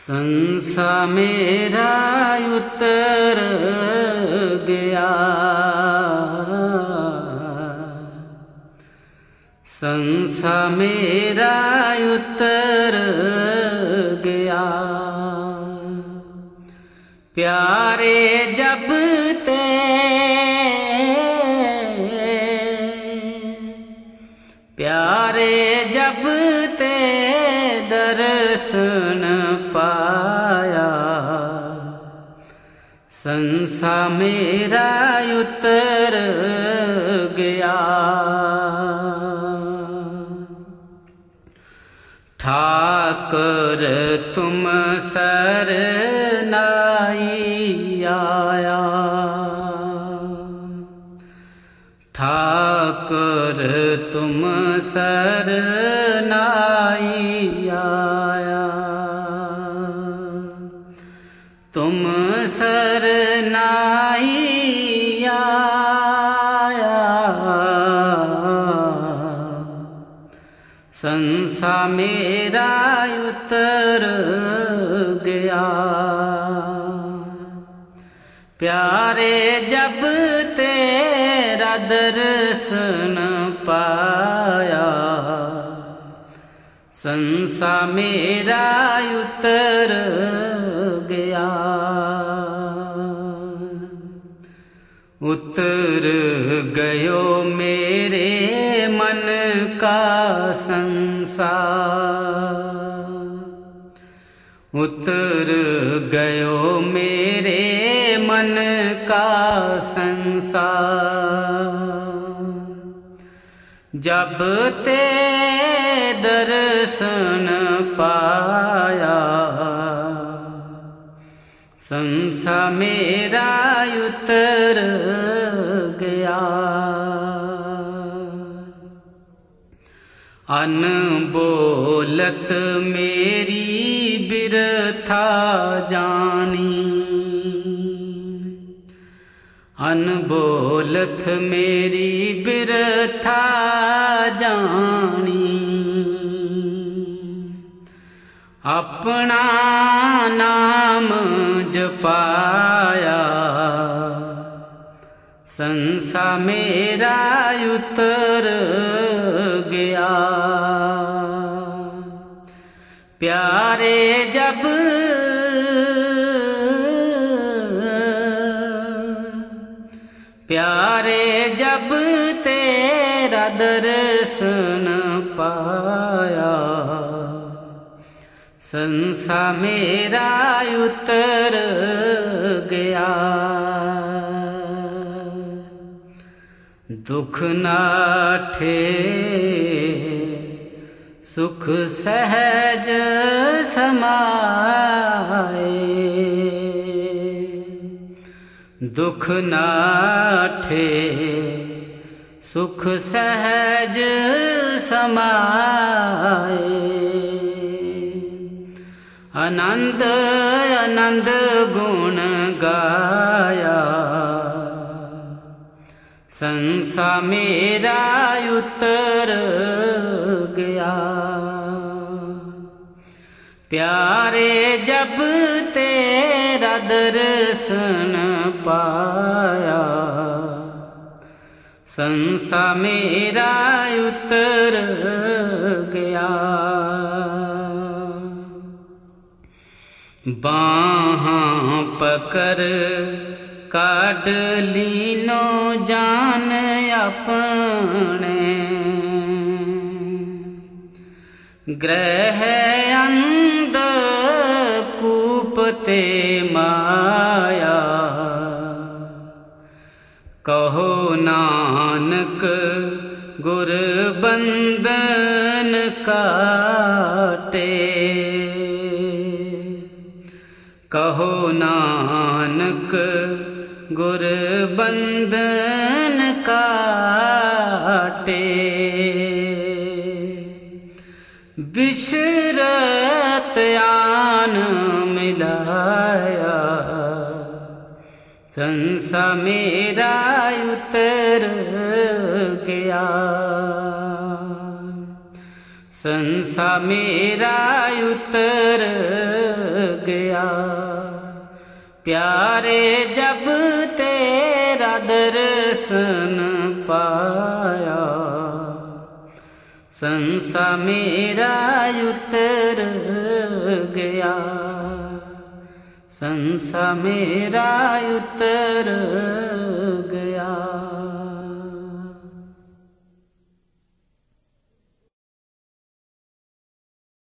संसा मेरा उतर गया, संसा मेरा उतर गया। प्यारे जब ते प्यारे जब ते दर्शन पाया, संसा मेरा उतर गया। ठाकर तुम सरनाई आया, ठाकर तुम सरनाई आया, तुम सरनाई आया। संसा मेरा उतर गया, प्यारे जब तेरा दर्शन पाया, संसा मेरा उतर गया। उतर गयो मेरे मन का संसार, उतर गयो मेरे मन का संसार। जब ते दर्शन पाया, संसा मेरा उतर गया। अनबोलत मेरी बिरथा जानी, अनबोलत मेरी बिरथा जानी। अपना नाम जपाया, संसा मेरा उतर गया। प्यारे जब प्यारे जब तेरा दर्शन पाया, संसा मेरा उतर गया। दुख नाठे सुख सहज समाए, दुख नाठे सुख सहज समाए। आनंद आनंद गुण गाया, संसा मेरा उतर गया। प्यारे जब तेरा दर्शन पाया, संसा मेरा उतर गया। बाहां पकड़ काढ़ लीनो जान अपने, ग्रह अंध कूपते माया। कहो नानक गुर बंधन काटे, कहो नानक गुर बंधन काटे। बिशरत आन मिलाया, संसा मेरा उतर गया। संसा मेरा उतर गया। प्यारे जब तेरा दर्शन पाया, संसा मेरा उतर गया, संसा मेरा उतर